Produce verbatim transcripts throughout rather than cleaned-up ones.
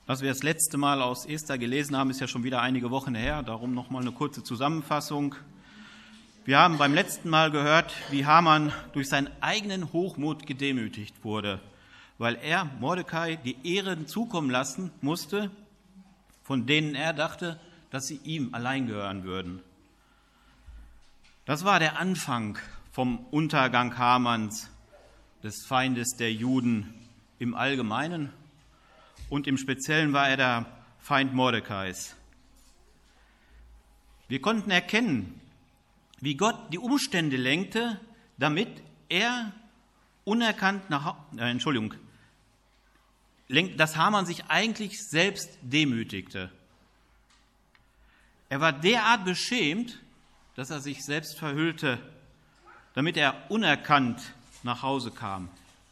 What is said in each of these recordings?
Was wir das letzte Mal aus Esther gelesen haben, ist ja schon wieder einige Wochen her, darum nochmal eine kurze Zusammenfassung. Wir haben beim letzten Mal gehört, wie Haman durch seinen eigenen Hochmut gedemütigt wurde, weil er Mordecai die Ehren zukommen lassen musste, von denen er dachte, dass sie ihm allein gehören würden. Das war der Anfang vom Untergang Hamans, des Feindes der Juden im Allgemeinen, und im Speziellen war er der Feind Mordecais. Wir konnten erkennen, wie Gott die Umstände lenkte, damit er unerkannt nach, äh, Entschuldigung, dass Haman sich eigentlich selbst demütigte. Er war derart beschämt, dass er sich selbst verhüllte, damit er unerkannt nach Hause kam.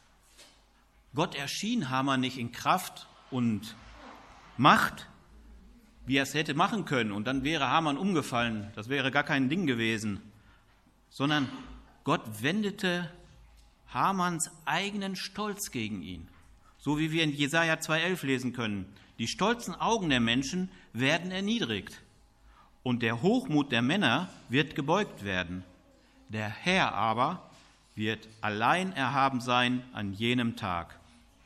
Gott erschien Haman nicht in Kraft und Macht, wie er es hätte machen können, und dann wäre Haman umgefallen, das wäre gar kein Ding gewesen, sondern Gott wendete Hamans eigenen Stolz gegen ihn, so wie wir in Jesaja zwei elf lesen können. Die stolzen Augen der Menschen werden erniedrigt und der Hochmut der Männer wird gebeugt werden. Der Herr aber wird allein erhaben sein an jenem Tag.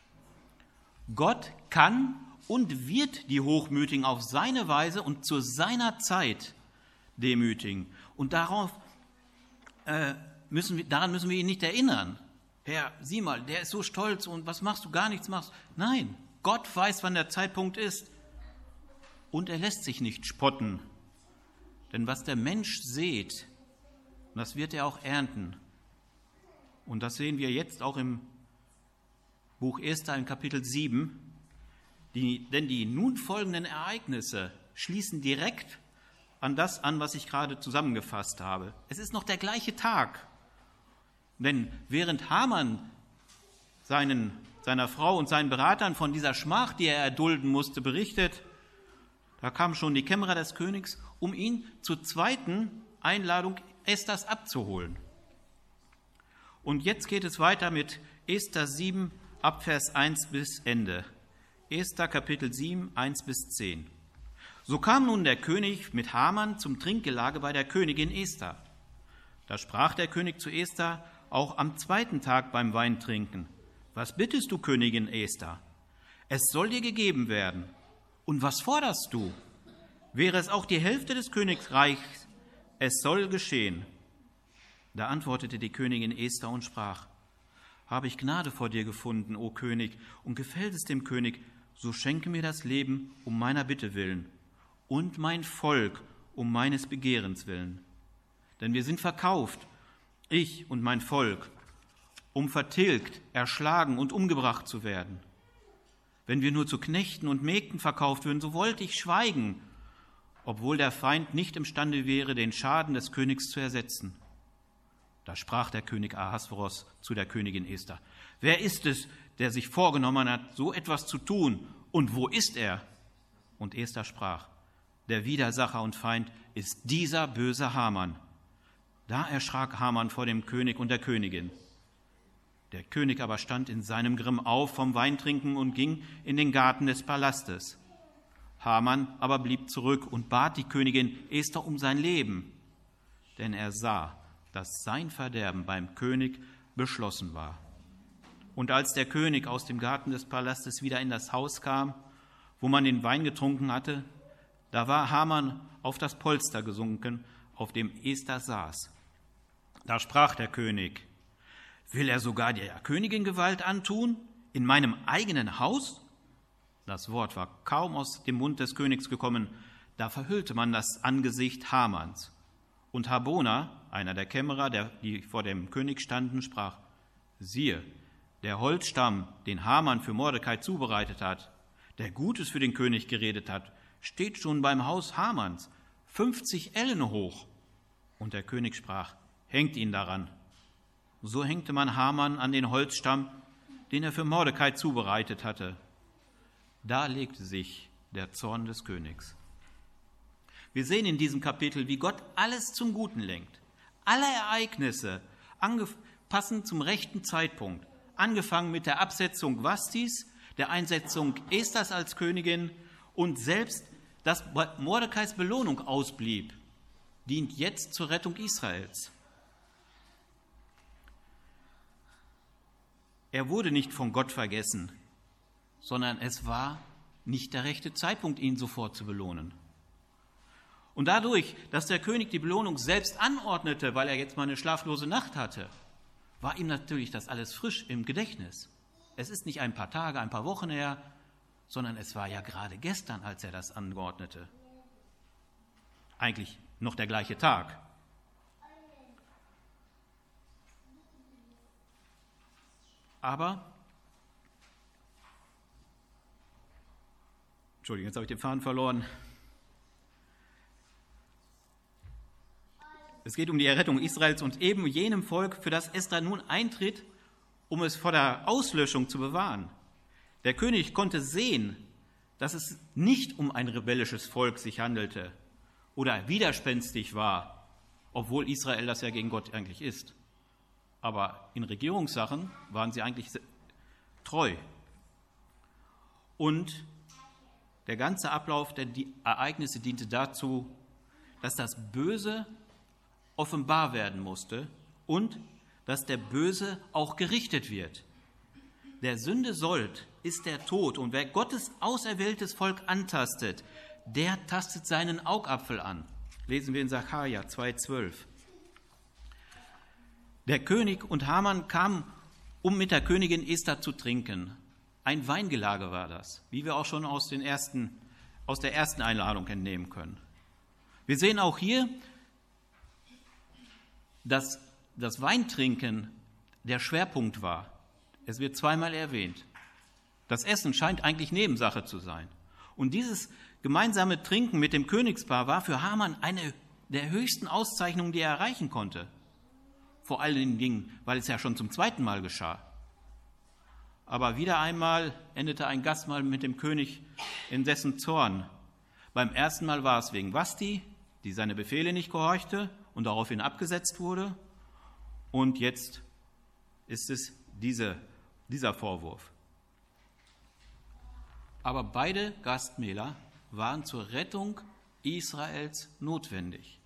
Gott kann und wird die Hochmütigen auf seine Weise und zu seiner Zeit demütigen. Und darauf, äh, müssen wir, daran müssen wir ihn nicht erinnern. Herr, sieh mal, der ist so stolz und was machst du, gar nichts machst. Nein, Gott weiß, wann der Zeitpunkt ist. Und er lässt sich nicht spotten. Denn was der Mensch sät, das wird er auch ernten. Und das sehen wir jetzt auch im Buch Esther im Kapitel sieben, die, denn die nun folgenden Ereignisse schließen direkt an das an, was ich gerade zusammengefasst habe. Es ist noch der gleiche Tag, denn während Haman seinen, seiner Frau und seinen Beratern von dieser Schmach, die er erdulden musste, berichtet, da kamen schon die Kämmerer des Königs, um ihn zur zweiten Einladung Esthers abzuholen. Und jetzt geht es weiter mit Esther sieben, ab Vers eins bis Ende. Esther Kapitel sieben, eins bis zehn. So kam nun der König mit Haman zum Trinkgelage bei der Königin Esther. Da sprach der König zu Esther auch am zweiten Tag beim Weintrinken: Was bittest du, Königin Esther? Es soll dir gegeben werden. Und was forderst du? Wäre es auch die Hälfte des Königreichs, es soll geschehen. Da antwortete die Königin Esther und sprach: Habe ich Gnade vor dir gefunden, o König, und gefällt es dem König, so schenke mir das Leben um meiner Bitte willen und mein Volk um meines Begehrens willen. Denn wir sind verkauft, ich und mein Volk, um vertilgt, erschlagen und umgebracht zu werden. Wenn wir nur zu Knechten und Mägden verkauft würden, so wollte ich schweigen, obwohl der Feind nicht imstande wäre, den Schaden des Königs zu ersetzen. Da sprach der König Ahasveros zu der Königin Esther: Wer ist es, der sich vorgenommen hat, so etwas zu tun, und wo ist er? Und Esther sprach: Der Widersacher und Feind ist dieser böse Haman. Da erschrak Haman vor dem König und der Königin. Der König aber stand in seinem Grimm auf vom Weintrinken und ging in den Garten des Palastes. Haman aber blieb zurück und bat die Königin Esther um sein Leben, denn er sah, dass sein Verderben beim König beschlossen war. Und als der König aus dem Garten des Palastes wieder in das Haus kam, wo man den Wein getrunken hatte, da war Haman auf das Polster gesunken, auf dem Esther saß. Da sprach der König: Will er sogar der Königin Gewalt antun, in meinem eigenen Haus? Das Wort war kaum aus dem Mund des Königs gekommen, da verhüllte man das Angesicht Hamans. Und Harbona, einer der Kämmerer, der, die vor dem König standen, sprach: Siehe, der Holzstamm, den Haman für Mordecai zubereitet hat, der Gutes für den König geredet hat, steht schon beim Haus Hamans, fünfzig Ellen hoch. Und der König sprach: Hängt ihn daran. So hängte man Haman an den Holzstamm, den er für Mordecai zubereitet hatte. Da legte sich der Zorn des Königs. Wir sehen in diesem Kapitel, wie Gott alles zum Guten lenkt. Alle Ereignisse passend zum rechten Zeitpunkt. Angefangen mit der Absetzung Vastis, der Einsetzung Esthers als Königin und selbst, dass Mordekais Belohnung ausblieb, dient jetzt zur Rettung Israels. Er wurde nicht von Gott vergessen, sondern es war nicht der rechte Zeitpunkt, ihn sofort zu belohnen. Und dadurch, dass der König die Belohnung selbst anordnete, weil er jetzt mal eine schlaflose Nacht hatte, war ihm natürlich das alles frisch im Gedächtnis. Es ist nicht ein paar Tage, ein paar Wochen her, sondern es war ja gerade gestern, als er das angeordnete. Eigentlich noch der gleiche Tag. Aber, Entschuldigung, jetzt habe ich den Faden verloren. Es geht um die Errettung Israels und eben jenem Volk, für das Esra nun eintritt, um es vor der Auslöschung zu bewahren. Der König konnte sehen, dass es nicht um ein rebellisches Volk sich handelte oder widerspenstig war, obwohl Israel das ja gegen Gott eigentlich ist. Aber in Regierungssachen waren sie eigentlich treu. Und der ganze Ablauf der Ereignisse diente dazu, dass das Böse offenbar werden musste und dass der Böse auch gerichtet wird. Der Sünde Sold ist der Tod, und wer Gottes auserwähltes Volk antastet, der tastet seinen Augapfel an. Lesen wir in Sacharja zwei zwölf. Der König und Haman kamen, um mit der Königin Esther zu trinken. Ein Weingelage war das, wie wir auch schon aus, den ersten, aus der ersten Einladung entnehmen können. Wir sehen auch hier, dass das Weintrinken der Schwerpunkt war. Es wird zweimal erwähnt. Das Essen scheint eigentlich Nebensache zu sein. Und dieses gemeinsame Trinken mit dem Königspaar war für Haman eine der höchsten Auszeichnungen, die er erreichen konnte. Vor allen Dingen, weil es ja schon zum zweiten Mal geschah. Aber wieder einmal endete ein Gastmahl mit dem König in dessen Zorn. Beim ersten Mal war es wegen Vashti, die seine Befehle nicht gehorchte und daraufhin abgesetzt wurde. Und jetzt ist es diese, dieser Vorwurf. Aber beide Gastmähler waren zur Rettung Israels notwendig.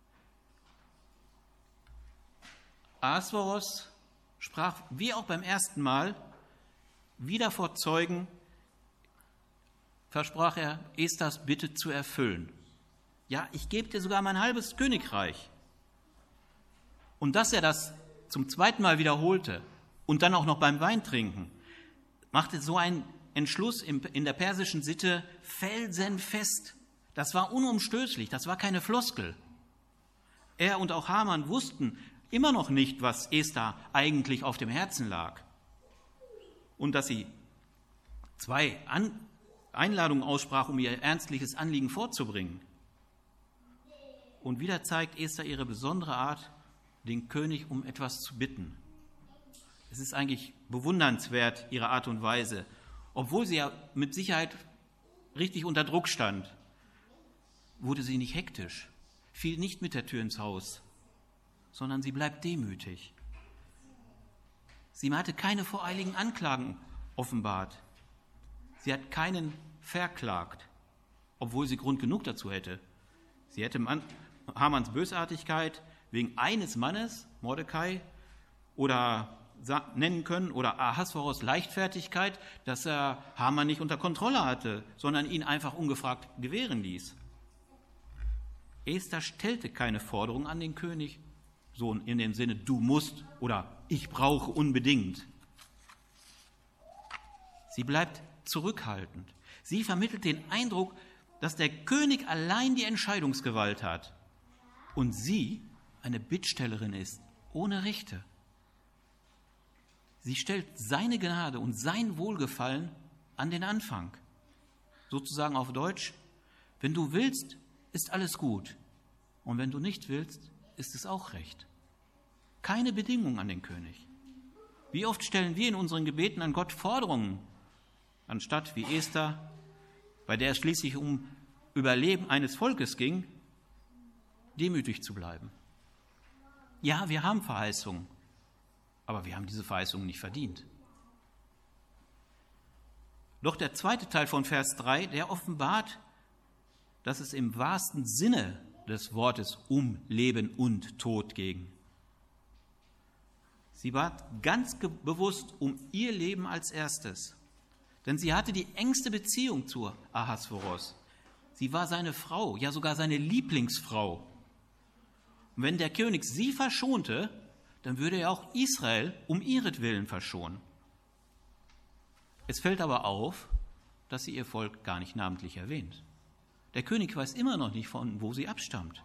Ahasveros sprach, wie auch beim ersten Mal, wieder vor Zeugen, versprach er, Esthers Bitte zu erfüllen. Ja, ich gebe dir sogar mein halbes Königreich. Und dass er das zum zweiten Mal wiederholte und dann auch noch beim Weintrinken, machte so einen Entschluss in der persischen Sitte felsenfest. Das war unumstößlich, das war keine Floskel. Er und auch Haman wussten immer noch nicht, was Esther eigentlich auf dem Herzen lag. Und dass sie zwei An- Einladungen aussprach, um ihr ernstliches Anliegen vorzubringen. Und wieder zeigt Esther ihre besondere Art, den König um etwas zu bitten. Es ist eigentlich bewundernswert, ihre Art und Weise, obwohl sie ja mit Sicherheit richtig unter Druck stand, wurde sie nicht hektisch, fiel nicht mit der Tür ins Haus, sondern sie bleibt demütig. Sie hatte keine voreiligen Anklagen offenbart. Sie hat keinen verklagt, obwohl sie Grund genug dazu hätte. Sie hätte Hamans Bösartigkeit wegen eines Mannes, Mordekai, oder nennen können, oder Ahasveros Leichtfertigkeit, dass er Haman nicht unter Kontrolle hatte, sondern ihn einfach ungefragt gewähren ließ. Esther stellte keine Forderung an den König, so in dem Sinne, du musst oder ich brauche unbedingt. Sie bleibt zurückhaltend. Sie vermittelt den Eindruck, dass der König allein die Entscheidungsgewalt hat und sie eine Bittstellerin ist, ohne Rechte. Sie stellt seine Gnade und sein Wohlgefallen an den Anfang. Sozusagen auf Deutsch, wenn du willst, ist alles gut. Und wenn du nicht willst, ist es auch recht. Keine Bedingung an den König. Wie oft stellen wir in unseren Gebeten an Gott Forderungen, anstatt wie Esther, bei der es schließlich um Überleben eines Volkes ging, demütig zu bleiben. Ja, wir haben Verheißungen, aber wir haben diese Verheißungen nicht verdient. Doch der zweite Teil von Vers drei, der offenbart, dass es im wahrsten Sinne des Wortes um Leben und Tod ging. Sie bat ganz bewusst um ihr Leben als erstes, denn sie hatte die engste Beziehung zu Ahasveros. Sie war seine Frau, ja sogar seine Lieblingsfrau. Und wenn der König sie verschonte, dann würde er auch Israel um ihretwillen verschonen. Es fällt aber auf, dass sie ihr Volk gar nicht namentlich erwähnt. Der König weiß immer noch nicht, von wo sie abstammt.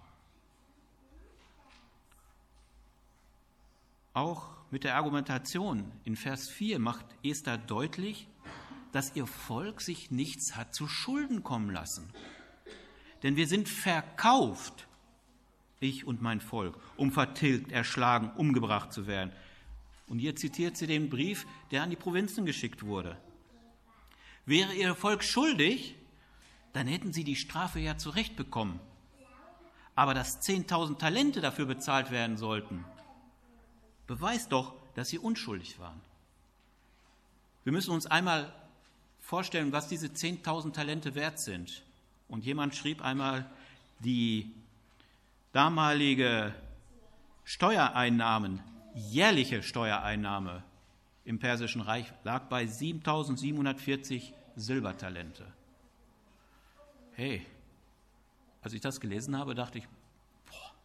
Auch mit der Argumentation in Vers vier macht Esther deutlich, dass ihr Volk sich nichts hat zu Schulden kommen lassen. Denn wir sind verkauft, ich und mein Volk, um vertilgt, erschlagen, umgebracht zu werden. Und hier zitiert sie den Brief, der an die Provinzen geschickt wurde. Wäre ihr Volk schuldig, dann hätten sie die Strafe ja zurechtbekommen. Aber dass zehntausend Talente dafür bezahlt werden sollten, beweist doch, dass sie unschuldig waren. Wir müssen uns einmal vorstellen, was diese zehntausend Talente wert sind. Und jemand schrieb einmal, die damalige Steuereinnahmen, jährliche Steuereinnahme im Persischen Reich lag bei siebentausendsiebenhundertvierzig Silbertalente. Hey, als ich das gelesen habe, dachte ich, boah,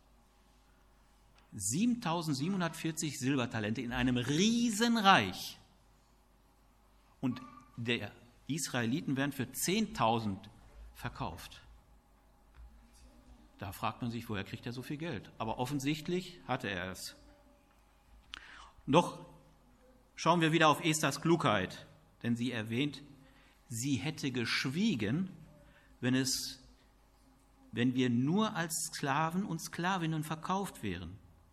siebentausendsiebenhundertvierzig Silbertalente in einem Riesenreich. Und der Israeliten werden für zehntausend verkauft. Da fragt man sich, woher kriegt er so viel Geld? Aber offensichtlich hatte er es. Doch schauen wir wieder auf Esthers Klugheit, denn sie erwähnt, sie hätte geschwiegen, wenn es, wenn wir nur als Sklaven und Sklavinnen verkauft wären.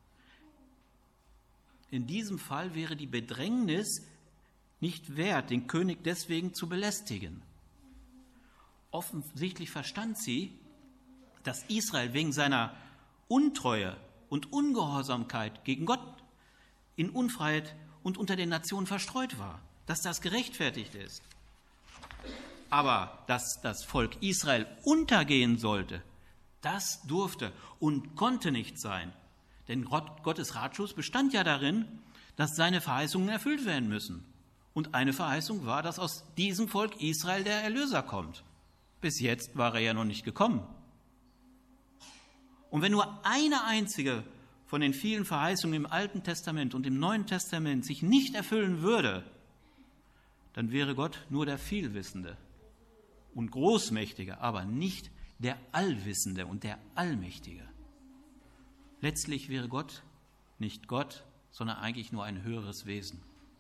In diesem Fall wäre die Bedrängnis nicht wert, den König deswegen zu belästigen. Offensichtlich verstand sie, dass Israel wegen seiner Untreue und Ungehorsamkeit gegen Gott in Unfreiheit und unter den Nationen verstreut war, dass das gerechtfertigt ist. Aber dass das Volk Israel untergehen sollte, das durfte und konnte nicht sein. Denn Gottes Ratschluss bestand ja darin, dass seine Verheißungen erfüllt werden müssen. Und eine Verheißung war, dass aus diesem Volk Israel der Erlöser kommt. Bis jetzt war er ja noch nicht gekommen. Und wenn nur eine einzige von den vielen Verheißungen im Alten Testament und im Neuen Testament sich nicht erfüllen würde, dann wäre Gott nur der Vielwissende und Großmächtige, aber nicht der Allwissende und der Allmächtige. Letztlich wäre Gott nicht Gott, sondern eigentlich nur ein höheres Wesen.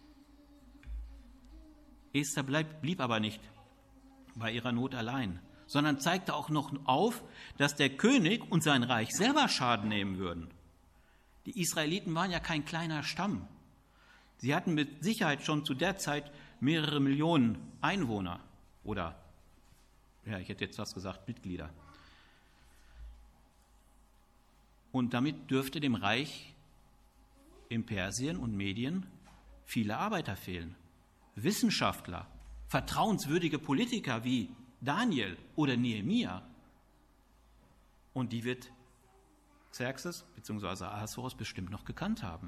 Esther bleib, blieb aber nicht bei ihrer Not allein, sondern zeigte auch noch auf, dass der König und sein Reich selber Schaden nehmen würden. Die Israeliten waren ja kein kleiner Stamm. Sie hatten mit Sicherheit schon zu der Zeit mehrere Millionen Einwohner oder, ja, ich hätte jetzt was gesagt, Mitglieder. Und damit dürfte dem Reich in Persien und Medien viele Arbeiter fehlen. Wissenschaftler, vertrauenswürdige Politiker wie Daniel oder Nehemia. Und die wird Xerxes bzw. Ahasveros bestimmt noch gekannt haben.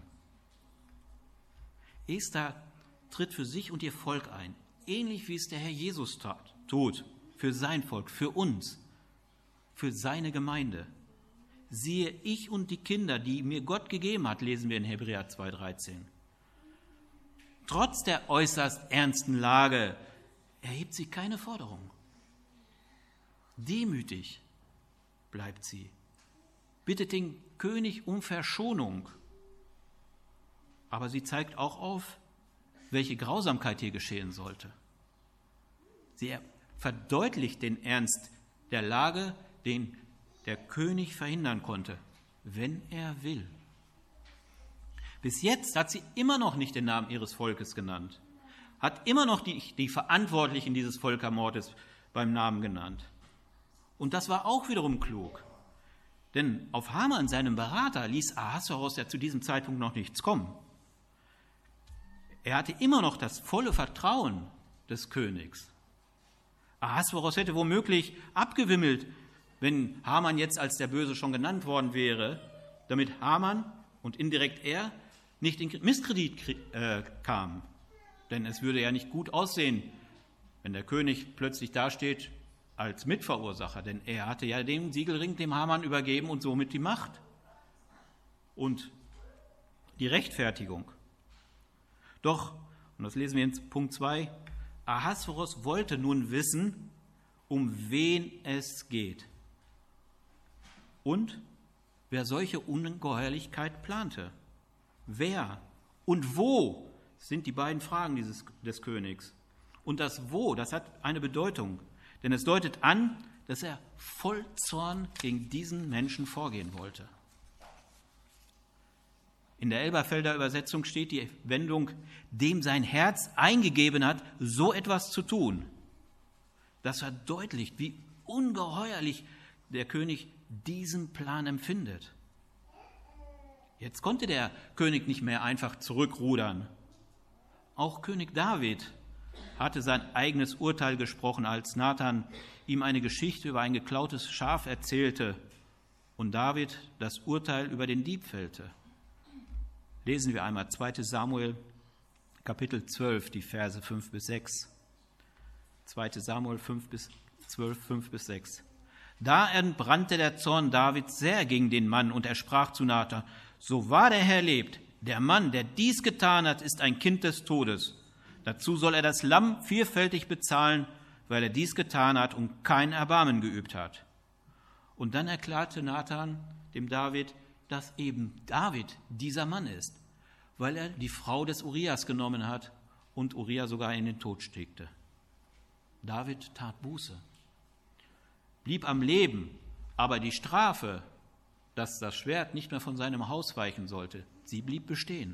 Esther tritt für sich und ihr Volk ein, ähnlich wie es der Herr Jesus tat, tut, für sein Volk, für uns, für seine Gemeinde. Siehe, ich und die Kinder, die mir Gott gegeben hat, lesen wir in Hebräer zwei dreizehn. Trotz der äußerst ernsten Lage erhebt sie keine Forderung. Demütig bleibt sie, bittet den König um Verschonung. Aber sie zeigt auch auf, welche Grausamkeit hier geschehen sollte. Sie verdeutlicht den Ernst der Lage, den der König verhindern konnte, wenn er will. Bis jetzt hat sie immer noch nicht den Namen ihres Volkes genannt, hat immer noch die, die Verantwortlichen dieses Völkermordes beim Namen genannt. Und das war auch wiederum klug. Denn auf Haman, seinem Berater, ließ Ahasveros ja zu diesem Zeitpunkt noch nichts kommen. Er hatte immer noch das volle Vertrauen des Königs. Ahasveros hätte womöglich abgewimmelt, wenn Haman jetzt als der Böse schon genannt worden wäre, damit Haman und indirekt er nicht in Misskredit äh, kam. Denn es würde ja nicht gut aussehen, wenn der König plötzlich dasteht als Mitverursacher, denn er hatte ja den Siegelring dem Haman übergeben und somit die Macht und die Rechtfertigung. Doch, und das lesen wir in Punkt zwei, Ahasveros wollte nun wissen, um wen es geht und wer solche Ungeheuerlichkeit plante. Wer und wo sind die beiden Fragen dieses, des Königs. Und das Wo, das hat eine Bedeutung, denn es deutet an, dass er voll Zorn gegen diesen Menschen vorgehen wollte. In der Elberfelder Übersetzung steht die Wendung, dem sein Herz eingegeben hat, so etwas zu tun. Das verdeutlicht, wie ungeheuerlich der König diesen Plan empfindet. Jetzt konnte der König nicht mehr einfach zurückrudern. Auch König David hatte sein eigenes Urteil gesprochen, als Nathan ihm eine Geschichte über ein geklautes Schaf erzählte und David das Urteil über den Dieb fällte. Lesen wir einmal zweiter Samuel, Kapitel zwölf, die Verse fünf bis sechs. zweiter Samuel fünf bis zwölf, fünf bis sechs. Da entbrannte der Zorn Davids sehr gegen den Mann, und er sprach zu Nathan, so wahr der Herr lebt, der Mann, der dies getan hat, ist ein Kind des Todes. Dazu soll er das Lamm vierfältig bezahlen, weil er dies getan hat und kein Erbarmen geübt hat. Und dann erklärte Nathan dem David, dass eben David dieser Mann ist, weil er die Frau des Urias genommen hat und Uria sogar in den Tod steckte. David tat Buße, blieb am Leben, aber die Strafe, dass das Schwert nicht mehr von seinem Haus weichen sollte, sie blieb bestehen.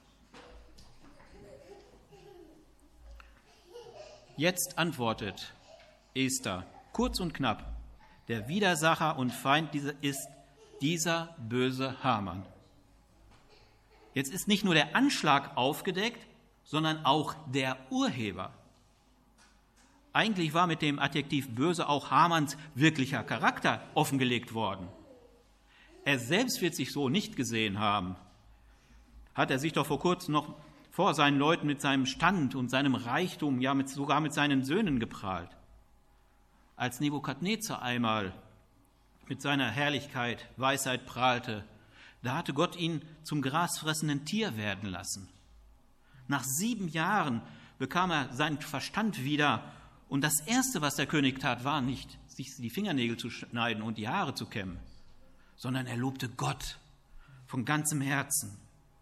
Jetzt antwortet Esther kurz und knapp, der Widersacher und Feind ist dieser böse Haman. Jetzt ist nicht nur der Anschlag aufgedeckt, sondern auch der Urheber. Eigentlich war mit dem Adjektiv böse auch Hamans wirklicher Charakter offengelegt worden. Er selbst wird sich so nicht gesehen haben. Hat er sich doch vor kurzem noch vor seinen Leuten mit seinem Stand und seinem Reichtum, ja mit, sogar mit seinen Söhnen geprahlt. Als Nebukadnezar einmal mit seiner Herrlichkeit, Weisheit prahlte, da hatte Gott ihn zum grasfressenden Tier werden lassen. Nach sieben Jahren bekam er seinen Verstand wieder, und das Erste, was der König tat, war nicht, sich die Fingernägel zu schneiden und die Haare zu kämmen, sondern er lobte Gott von ganzem Herzen.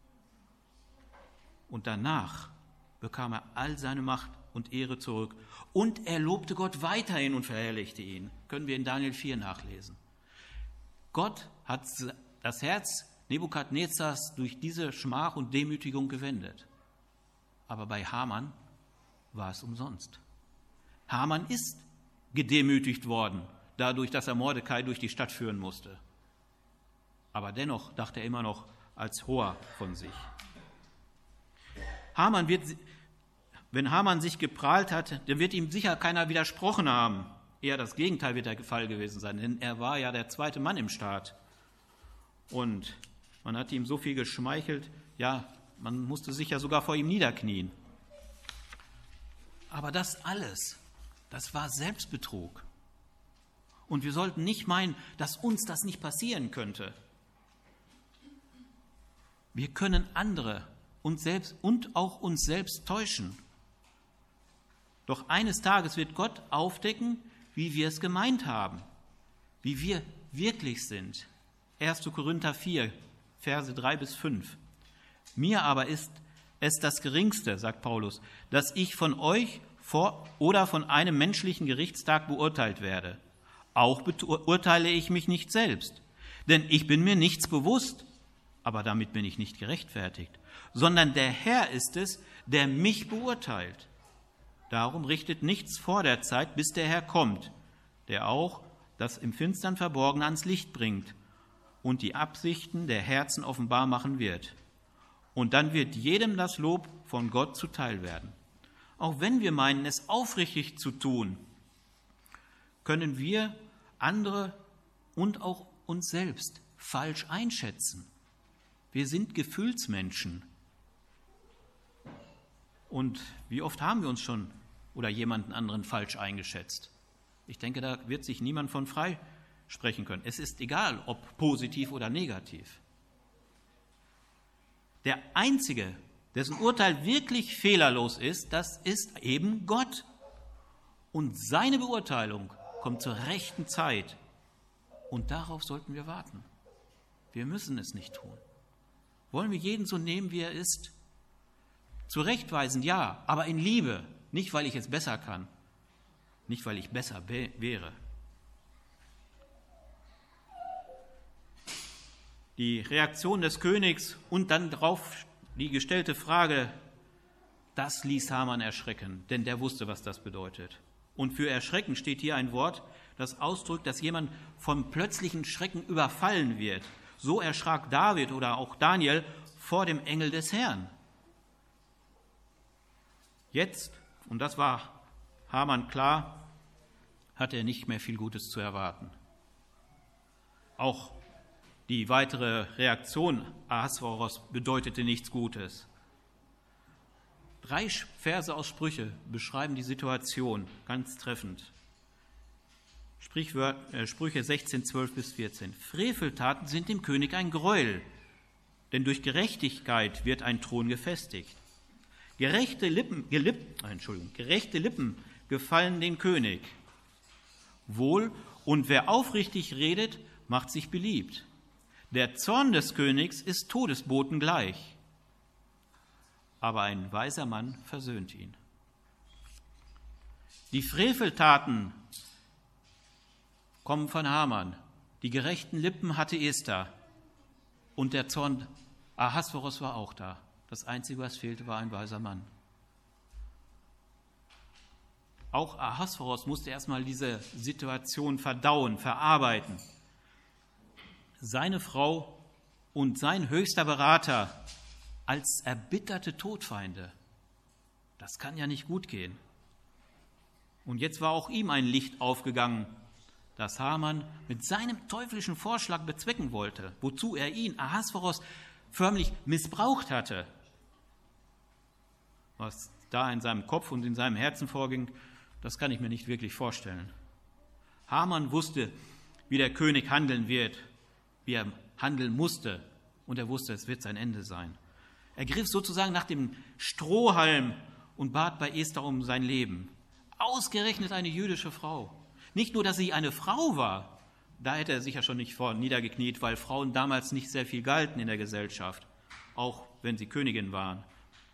Und danach bekam er all seine Macht und Ehre zurück. Und er lobte Gott weiterhin und verherrlichte ihn. Können wir in Daniel vier nachlesen. Gott hat das Herz Nebukadnezars durch diese Schmach und Demütigung gewendet. Aber bei Haman war es umsonst. Haman ist gedemütigt worden, dadurch, dass er Mordecai durch die Stadt führen musste. Aber dennoch dachte er immer noch als Hoher von sich. Haman wird, wenn Haman sich geprahlt hat, dann wird ihm sicher keiner widersprochen haben. Eher das Gegenteil wird der Fall gewesen sein, denn er war ja der zweite Mann im Staat. Und man hat ihm so viel geschmeichelt, ja, man musste sich ja sogar vor ihm niederknien. Aber das alles, das war Selbstbetrug. Und wir sollten nicht meinen, dass uns das nicht passieren könnte. Wir können andere uns selbst und auch uns selbst täuschen. Doch eines Tages wird Gott aufdecken, wie wir es gemeint haben, wie wir wirklich sind. erster Korinther vier, Verse drei bis fünf. Mir aber ist es das Geringste, sagt Paulus, dass ich von euch vor oder von einem menschlichen Gerichtstag beurteilt werde. Auch beurteile ich mich nicht selbst, denn ich bin mir nichts bewusst, aber damit bin ich nicht gerechtfertigt, sondern der Herr ist es, der mich beurteilt. Darum richtet nichts vor der Zeit, bis der Herr kommt, der auch das im Finstern Verborgene ans Licht bringt und die Absichten der Herzen offenbar machen wird. Und dann wird jedem das Lob von Gott zuteil werden. Auch wenn wir meinen, es aufrichtig zu tun, können wir andere und auch uns selbst falsch einschätzen. Wir sind Gefühlsmenschen. Und wie oft haben wir uns schon oder jemanden anderen falsch eingeschätzt? Ich denke, da wird sich niemand von frei sprechen können. Es ist egal, ob positiv oder negativ. Der Einzige, dessen Urteil wirklich fehlerlos ist, das ist eben Gott. Und seine Beurteilung kommt zur rechten Zeit. Und darauf sollten wir warten. Wir müssen es nicht tun. Wollen wir jeden so nehmen, wie er ist? Zurechtweisen, ja, aber in Liebe. Nicht, weil ich es besser kann. Nicht, weil ich besser wäre. Die Reaktion des Königs und dann darauf die gestellte Frage, das ließ Haman erschrecken, denn der wusste, was das bedeutet. Und für Erschrecken steht hier ein Wort, das ausdrückt, dass jemand vom plötzlichen Schrecken überfallen wird. So erschrak David oder auch Daniel vor dem Engel des Herrn. Jetzt, und das war Haman klar, hat er nicht mehr viel Gutes zu erwarten. Auch die weitere Reaktion Ahasveros bedeutete nichts Gutes. Drei Verse aus Sprüche beschreiben die Situation ganz treffend. Sprüche sechzehn, zwölf bis vierzehn. Freveltaten sind dem König ein Gräuel, denn durch Gerechtigkeit wird ein Thron gefestigt. Gerechte Lippen, gelip, Entschuldigung, gerechte Lippen gefallen den König. Wohl, und wer aufrichtig redet, macht sich beliebt. Der Zorn des Königs ist Todesboten gleich, aber ein weiser Mann versöhnt ihn. Die Freveltaten kommen von Haman, die gerechten Lippen hatte Esther und der Zorn Ahasveros war auch da. Das Einzige, was fehlte, war ein weiser Mann. Auch Ahasveros musste erstmal diese Situation verdauen, verarbeiten. Seine Frau und sein höchster Berater als erbitterte Todfeinde. Das kann ja nicht gut gehen. Und jetzt war auch ihm ein Licht aufgegangen, das Haman mit seinem teuflischen Vorschlag bezwecken wollte, wozu er ihn, Ahasveros, förmlich missbraucht hatte. Was da in seinem Kopf und in seinem Herzen vorging, das kann ich mir nicht wirklich vorstellen. Haman wusste, wie der König handeln wird, wie er handeln musste, und er wusste, es wird sein Ende sein. Er griff sozusagen nach dem Strohhalm und bat bei Esther um sein Leben. Ausgerechnet eine jüdische Frau. Nicht nur, dass sie eine Frau war, da hätte er sicher schon nicht vor niedergekniet, weil Frauen damals nicht sehr viel galten in der Gesellschaft, auch wenn sie Königin waren.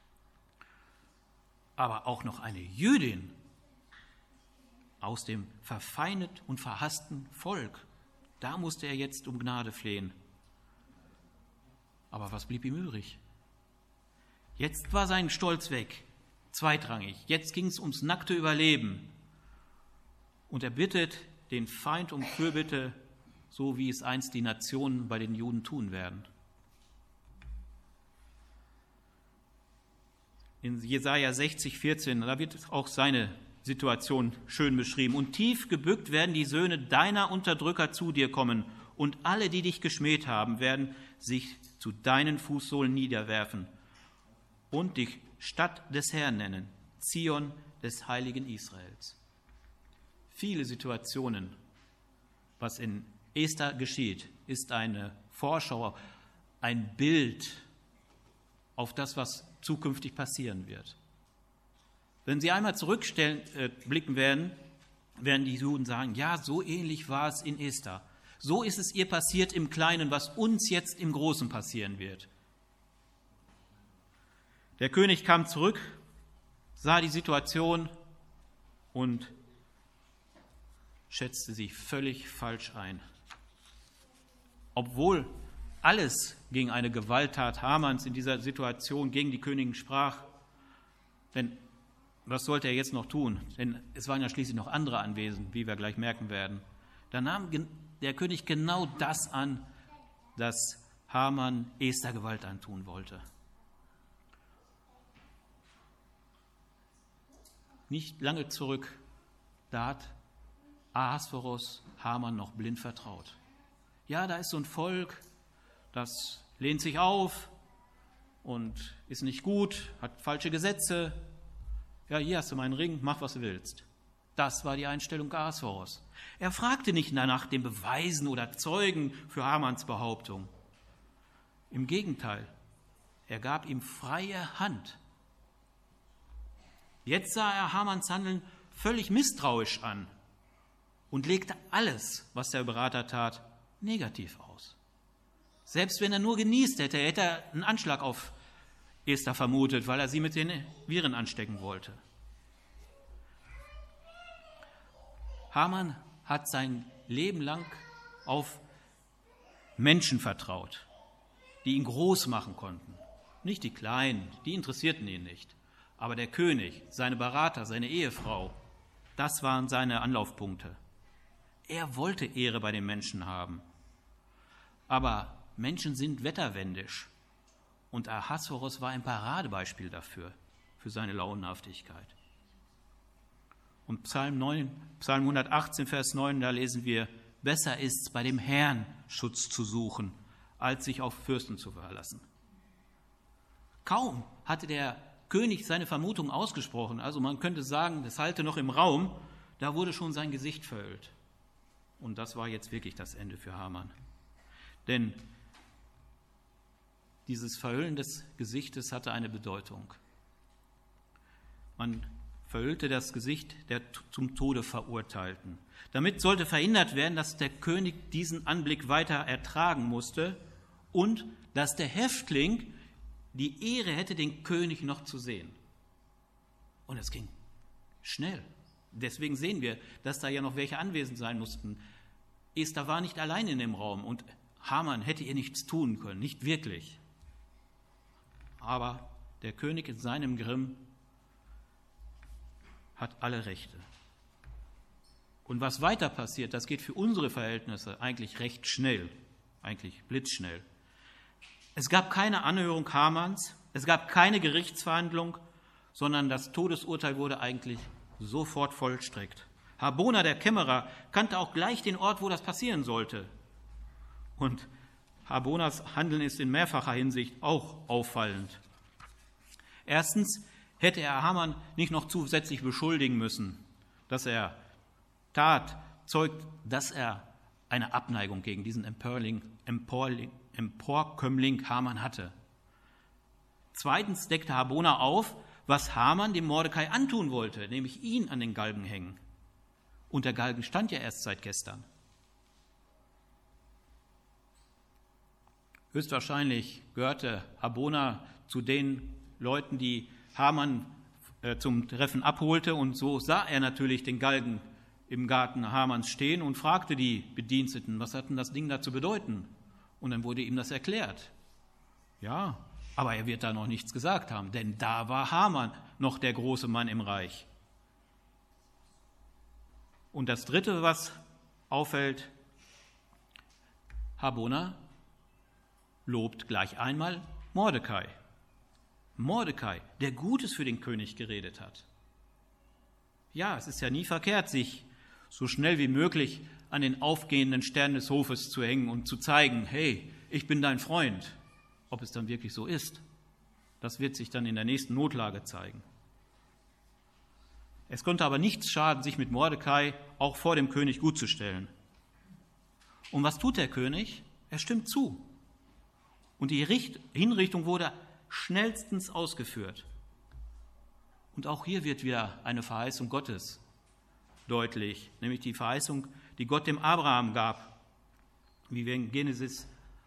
Aber auch noch eine Jüdin aus dem verfeindet und verhassten Volk. Da musste er jetzt um Gnade flehen. Aber was blieb ihm übrig? Jetzt war sein Stolz weg, zweitrangig. Jetzt ging es ums nackte Überleben. Und er bittet den Feind um Fürbitte, so wie es einst die Nationen bei den Juden tun werden. In Jesaja sechzig, vierzehn, da wird auch seine Situation schön beschrieben. Und tief gebückt werden die Söhne deiner Unterdrücker zu dir kommen, und alle, die dich geschmäht haben, werden sich zu deinen Fußsohlen niederwerfen und dich Stadt des Herrn nennen, Zion des heiligen Israels. Viele Situationen, was in Esther geschieht, ist eine Vorschau, ein Bild auf das, was zukünftig passieren wird. Wenn Sie einmal zurückblicken werden, werden die Juden sagen, ja, so ähnlich war es in Esther. So ist es ihr passiert im Kleinen, was uns jetzt im Großen passieren wird. Der König kam zurück, sah die Situation und schätzte sie völlig falsch ein. Obwohl alles gegen eine Gewalttat Hamans in dieser Situation gegen die Königin sprach, denn was sollte er jetzt noch tun? Denn es waren ja schließlich noch andere anwesend, wie wir gleich merken werden. Da nahm der König genau das an, dass Haman Esther Gewalt antun wollte. Nicht lange zurück, da hat Ahasveros Haman noch blind vertraut. Ja, da ist so ein Volk, das lehnt sich auf und ist nicht gut, hat falsche Gesetze. Ja, hier hast du meinen Ring, mach, was du willst. Das war die Einstellung Ahasveros. Er fragte nicht nach den Beweisen oder Zeugen für Hamans Behauptung. Im Gegenteil, er gab ihm freie Hand. Jetzt sah er Hamans Handeln völlig misstrauisch an und legte alles, was der Berater tat, negativ aus. Selbst wenn er nur genießt hätte, hätte er einen Anschlag auf Esther vermutet, weil er sie mit den Viren anstecken wollte. Haman hat sein Leben lang auf Menschen vertraut, die ihn groß machen konnten. Nicht die Kleinen, die interessierten ihn nicht. Aber der König, seine Berater, seine Ehefrau, das waren seine Anlaufpunkte. Er wollte Ehre bei den Menschen haben. Aber Menschen sind wetterwendisch. Und Ahasveros war ein Paradebeispiel dafür, für seine Launenhaftigkeit. Und Psalm neun, Psalm hundertachtzehn, Vers neun, da lesen wir, besser ist's, bei dem Herrn Schutz zu suchen, als sich auf Fürsten zu verlassen. Kaum hatte der König seine Vermutung ausgesprochen, also man könnte sagen, das halte noch im Raum, da wurde schon sein Gesicht verhüllt. Und das war jetzt wirklich das Ende für Haman. Denn dieses Verhüllen des Gesichtes hatte eine Bedeutung. Man verhüllte das Gesicht der zum Tode Verurteilten. Damit sollte verhindert werden, dass der König diesen Anblick weiter ertragen musste und dass der Häftling die Ehre hätte, den König noch zu sehen. Und es ging schnell. Deswegen sehen wir, dass da ja noch welche anwesend sein mussten. Esther war nicht allein in dem Raum und Haman hätte ihr nichts tun können, nicht wirklich. Aber der König in seinem Grimm hat alle Rechte. Und was weiter passiert, das geht für unsere Verhältnisse eigentlich recht schnell, eigentlich blitzschnell. Es gab keine Anhörung Hamans, es gab keine Gerichtsverhandlung, sondern das Todesurteil wurde eigentlich sofort vollstreckt. Harbona, der Kämmerer, kannte auch gleich den Ort, wo das passieren sollte. Und Harbonas Handeln ist in mehrfacher Hinsicht auch auffallend. Erstens hätte er Haman nicht noch zusätzlich beschuldigen müssen, dass er Tat zeugt, dass er eine Abneigung gegen diesen Emporling, Emporling, Emporkömmling Haman hatte. Zweitens deckte Harbona auf, was Haman dem Mordecai antun wollte, nämlich ihn an den Galgen hängen. Und der Galgen stand ja erst seit gestern. Höchstwahrscheinlich gehörte Harbona zu den Leuten, die Haman äh, zum Treffen abholte, und so sah er natürlich den Galgen im Garten Hamans stehen und fragte die Bediensteten, was hat denn das Ding da zu bedeuten? Und dann wurde ihm das erklärt. Ja, aber er wird da noch nichts gesagt haben, denn da war Haman noch der große Mann im Reich. Und das Dritte, was auffällt, Harbona lobt gleich einmal Mordecai. Mordecai, der Gutes für den König geredet hat. Ja, es ist ja nie verkehrt, sich so schnell wie möglich an den aufgehenden Stern des Hofes zu hängen und zu zeigen, hey, ich bin dein Freund. Ob es dann wirklich so ist, das wird sich dann in der nächsten Notlage zeigen. Es konnte aber nichts schaden, sich mit Mordecai auch vor dem König gutzustellen. Und was tut der König? Er stimmt zu. Und die Hinrichtung wurde schnellstens ausgeführt. Und auch hier wird wieder eine Verheißung Gottes deutlich, nämlich die Verheißung, die Gott dem Abraham gab, wie wir in Genesis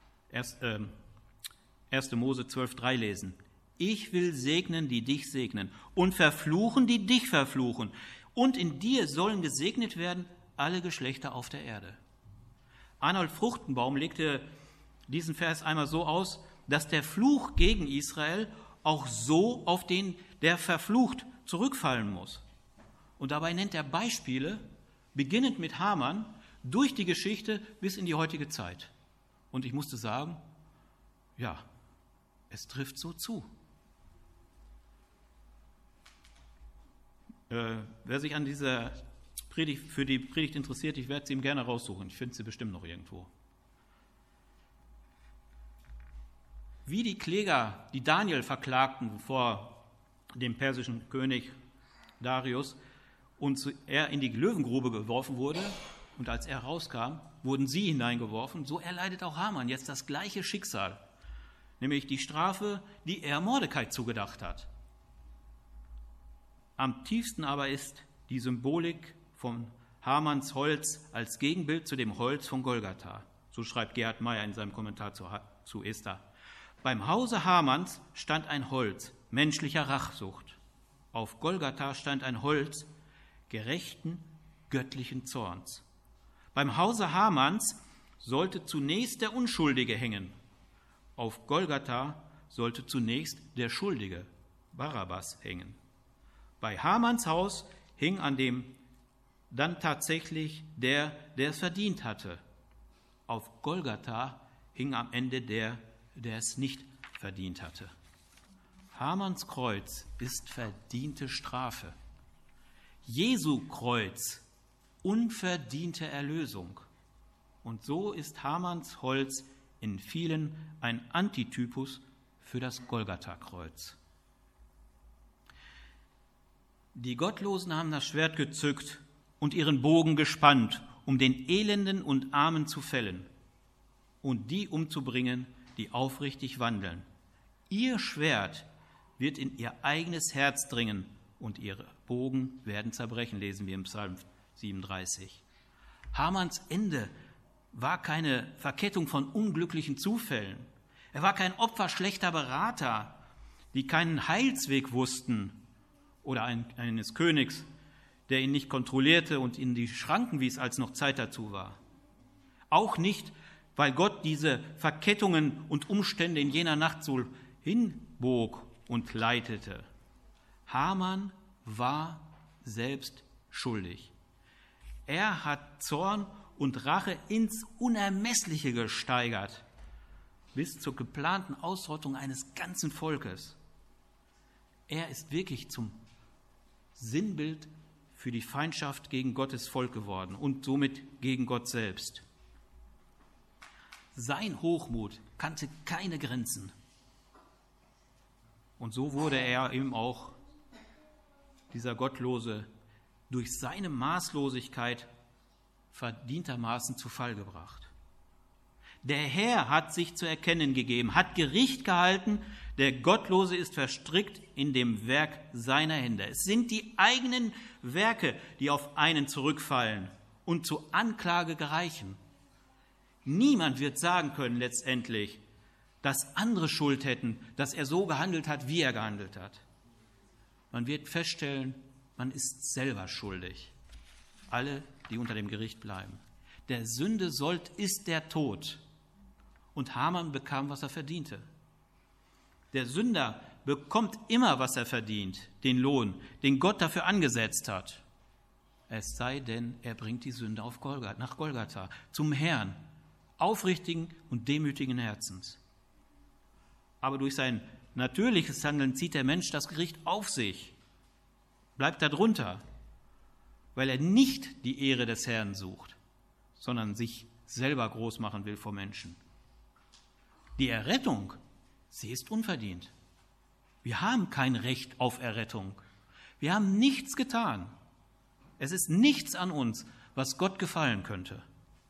erster Mose zwölf drei lesen. Ich will segnen, die dich segnen, und verfluchen, die dich verfluchen. Und in dir sollen gesegnet werden alle Geschlechter auf der Erde. Arnold Fruchtenbaum legte diesen Vers einmal so aus, dass der Fluch gegen Israel auch so auf den, der verflucht, zurückfallen muss. Und dabei nennt er Beispiele, beginnend mit Haman, durch die Geschichte bis in die heutige Zeit. Und ich musste sagen, ja, es trifft so zu. Äh, wer sich an diese Predigt, für die Predigt interessiert, ich werde sie ihm gerne raussuchen. Ich finde sie bestimmt noch irgendwo. Wie die Kläger, die Daniel verklagten vor dem persischen König Darius und er in die Löwengrube geworfen wurde und als er rauskam, wurden sie hineingeworfen, so erleidet auch Haman jetzt das gleiche Schicksal, nämlich die Strafe, die er Mordecai zugedacht hat. Am tiefsten aber ist die Symbolik von Hamans Holz als Gegenbild zu dem Holz von Golgatha. So schreibt Gerhard Meyer in seinem Kommentar zu, zu Esther. Beim Hause Hamans stand ein Holz menschlicher Rachsucht. Auf Golgatha stand ein Holz gerechten, göttlichen Zorns. Beim Hause Hamans sollte zunächst der Unschuldige hängen. Auf Golgatha sollte zunächst der Schuldige, Barabbas, hängen. Bei Hamans Haus hing an dem dann tatsächlich der, der es verdient hatte. Auf Golgatha hing am Ende der, der es nicht verdient hatte. Hamans Kreuz ist verdiente Strafe. Jesu Kreuz unverdiente Erlösung. Und so ist Hamans Holz in vielen ein Antitypus für das Golgatha-Kreuz. Die Gottlosen haben das Schwert gezückt und ihren Bogen gespannt, um den Elenden und Armen zu fällen und die umzubringen, die aufrichtig wandeln. Ihr Schwert wird in ihr eigenes Herz dringen und ihre Bogen werden zerbrechen, lesen wir im Psalm siebenunddreißig. Hamans Ende war keine Verkettung von unglücklichen Zufällen. Er war kein Opfer schlechter Berater, die keinen Heilsweg wussten, oder ein, eines Königs, der ihn nicht kontrollierte und in die Schranken wies, als noch Zeit dazu war. Auch nicht, weil Gott diese Verkettungen und Umstände in jener Nacht so hinbog und leitete. Haman war selbst schuldig. Er hat Zorn und Rache ins Unermessliche gesteigert, bis zur geplanten Ausrottung eines ganzen Volkes. Er ist wirklich zum Sinnbild für die Feindschaft gegen Gottes Volk geworden und somit gegen Gott selbst. Sein Hochmut kannte keine Grenzen. Und so wurde er eben auch, dieser Gottlose, durch seine Maßlosigkeit verdientermaßen zu Fall gebracht. Der Herr hat sich zu erkennen gegeben, hat Gericht gehalten, der Gottlose ist verstrickt in dem Werk seiner Hände. Es sind die eigenen Werke, die auf einen zurückfallen und zur Anklage gereichen. Niemand wird sagen können letztendlich, dass andere Schuld hätten, dass er so gehandelt hat, wie er gehandelt hat. Man wird feststellen, man ist selber schuldig. Alle, die unter dem Gericht bleiben. Der Sünde sollt ist der Tod. Und Haman bekam, was er verdiente. Der Sünder bekommt immer, was er verdient, den Lohn, den Gott dafür angesetzt hat. Es sei denn, er bringt die Sünde auf Golgatha, nach Golgatha, zum Herrn, aufrichtigen und demütigen Herzens. Aber durch sein natürliches Handeln zieht der Mensch das Gericht auf sich, bleibt darunter, weil er nicht die Ehre des Herrn sucht, sondern sich selber groß machen will vor Menschen. Die Errettung, sie ist unverdient. Wir haben kein Recht auf Errettung. Wir haben nichts getan. Es ist nichts an uns, was Gott gefallen könnte.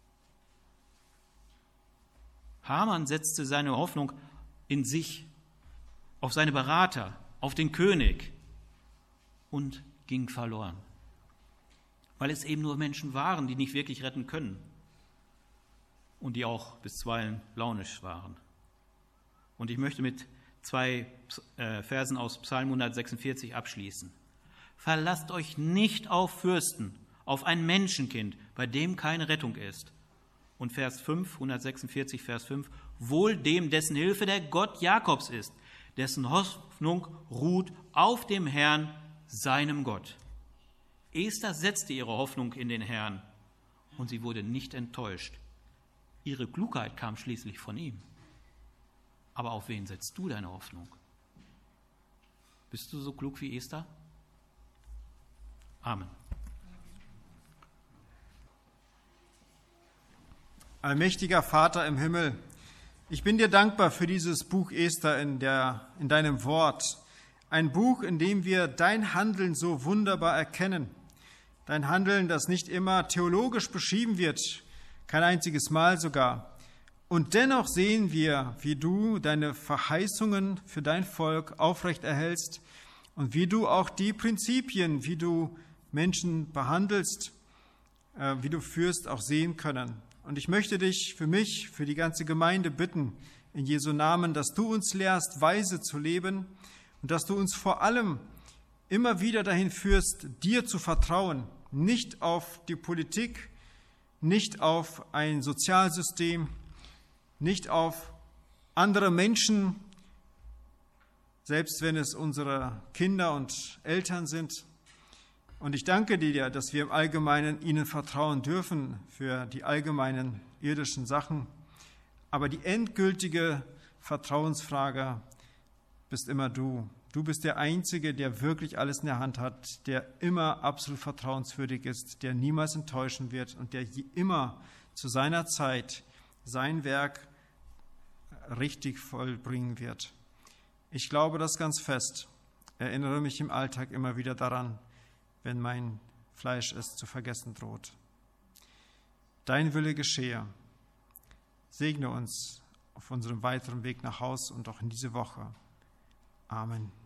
Haman setzte seine Hoffnung in sich, auf seine Berater, auf den König und ging verloren. Weil es eben nur Menschen waren, die nicht wirklich retten können und die auch bisweilen launisch waren. Und ich möchte mit zwei Versen aus Psalm hundertsechsundvierzig abschließen. Verlasst euch nicht auf Fürsten, auf ein Menschenkind, bei dem keine Rettung ist. Und Vers fünf, hundertsechsundvierzig, Vers fünf, wohl dem, dessen Hilfe der Gott Jakobs ist, dessen Hoffnung ruht auf dem Herrn, seinem Gott. Esther setzte ihre Hoffnung in den Herrn und sie wurde nicht enttäuscht. Ihre Klugheit kam schließlich von ihm. Aber auf wen setzt du deine Hoffnung? Bist du so klug wie Esther? Amen. Allmächtiger Vater im Himmel, ich bin dir dankbar für dieses Buch Esther in, der, in deinem Wort. Ein Buch, in dem wir dein Handeln so wunderbar erkennen. Dein Handeln, das nicht immer theologisch beschrieben wird, kein einziges Mal sogar. Und dennoch sehen wir, wie du deine Verheißungen für dein Volk aufrechterhältst und wie du auch die Prinzipien, wie du Menschen behandelst, äh, wie du führst, auch sehen können. Und ich möchte dich für mich, für die ganze Gemeinde bitten, in Jesu Namen, dass du uns lehrst, weise zu leben und dass du uns vor allem immer wieder dahin führst, dir zu vertrauen, nicht auf die Politik, nicht auf ein Sozialsystem, nicht auf andere Menschen, selbst wenn es unsere Kinder und Eltern sind. Und ich danke dir, dass wir im Allgemeinen ihnen vertrauen dürfen für die allgemeinen irdischen Sachen. Aber die endgültige Vertrauensfrage bist immer du. Du bist der Einzige, der wirklich alles in der Hand hat, der immer absolut vertrauenswürdig ist, der niemals enttäuschen wird und der immer zu seiner Zeit sein Werk richtig vollbringen wird. Ich glaube das ganz fest. Erinnere mich im Alltag immer wieder daran, wenn mein Fleisch es zu vergessen droht. Dein Wille geschehe. Segne uns auf unserem weiteren Weg nach Haus und auch in diese Woche. Amen.